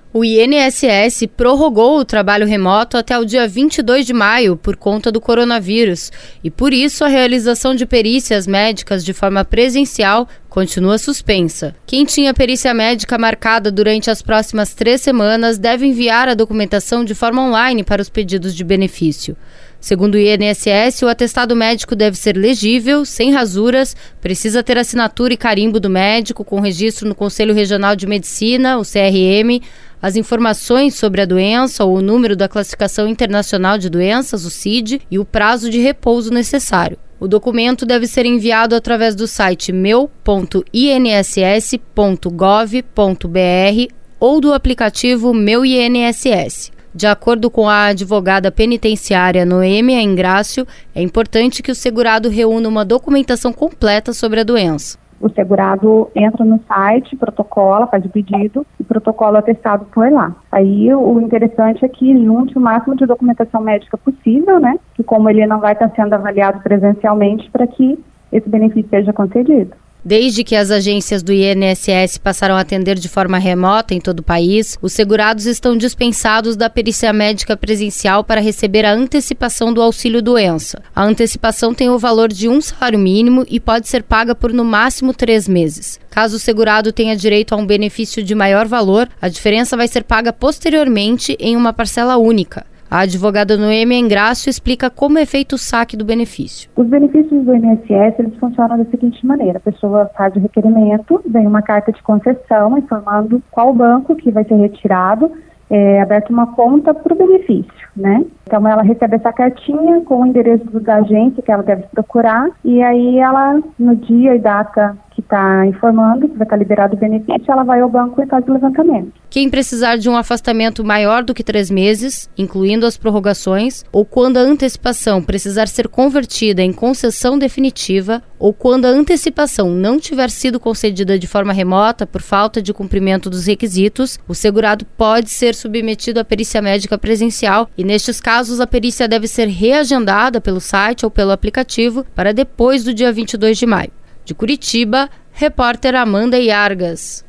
O INSS prorrogou o trabalho remoto até o dia 22 de maio por conta do coronavírus e, por isso, a realização de perícias médicas de forma presencial continua suspensa. Quem tinha perícia médica marcada durante as próximas 3 semanas deve enviar a documentação de forma online para os pedidos de benefício. Segundo o INSS, o atestado médico deve ser legível, sem rasuras, precisa ter assinatura e carimbo do médico, com registro no Conselho Regional de Medicina, o CRM, as informações sobre a doença ou o número da Classificação Internacional de Doenças, o CID, e o prazo de repouso necessário. O documento deve ser enviado através do site meu.inss.gov.br ou do aplicativo Meu INSS. De acordo com a advogada penitenciária Noêmia Ingrácio, é importante que o segurado reúna uma documentação completa sobre a doença. O segurado entra no site, protocola, faz o pedido e protocolo atestado por lá. Aí o interessante é que junte o máximo de documentação médica possível, né? Que como ele não vai estar sendo avaliado presencialmente, para que esse benefício seja concedido. Desde que as agências do INSS passaram a atender de forma remota em todo o país, os segurados estão dispensados da perícia médica presencial para receber a antecipação do auxílio-doença. A antecipação tem o valor de 1 salário mínimo e pode ser paga por no máximo 3 meses. Caso o segurado tenha direito a um benefício de maior valor, a diferença vai ser paga posteriormente em uma parcela única. A advogada Noêmia Ingrácio explica como é feito o saque do benefício. Os benefícios do INSS eles funcionam da seguinte maneira: a pessoa faz o requerimento, vem uma carta de concessão informando qual banco que vai ser retirado, aberta uma conta para o benefício, né? Então ela recebe essa cartinha com o endereço da agência que ela deve procurar e aí ela, no dia e data que está informando que vai estar liberado o benefício, ela vai ao banco e faz o levantamento. Quem precisar de um afastamento maior do que 3 meses, incluindo as prorrogações, ou quando a antecipação precisar ser convertida em concessão definitiva, ou quando a antecipação não tiver sido concedida de forma remota por falta de cumprimento dos requisitos, o segurado pode ser submetido à perícia médica presencial e, nestes casos, a perícia deve ser reagendada pelo site ou pelo aplicativo para depois do dia 22 de maio. De Curitiba, repórter Amanda Iargas.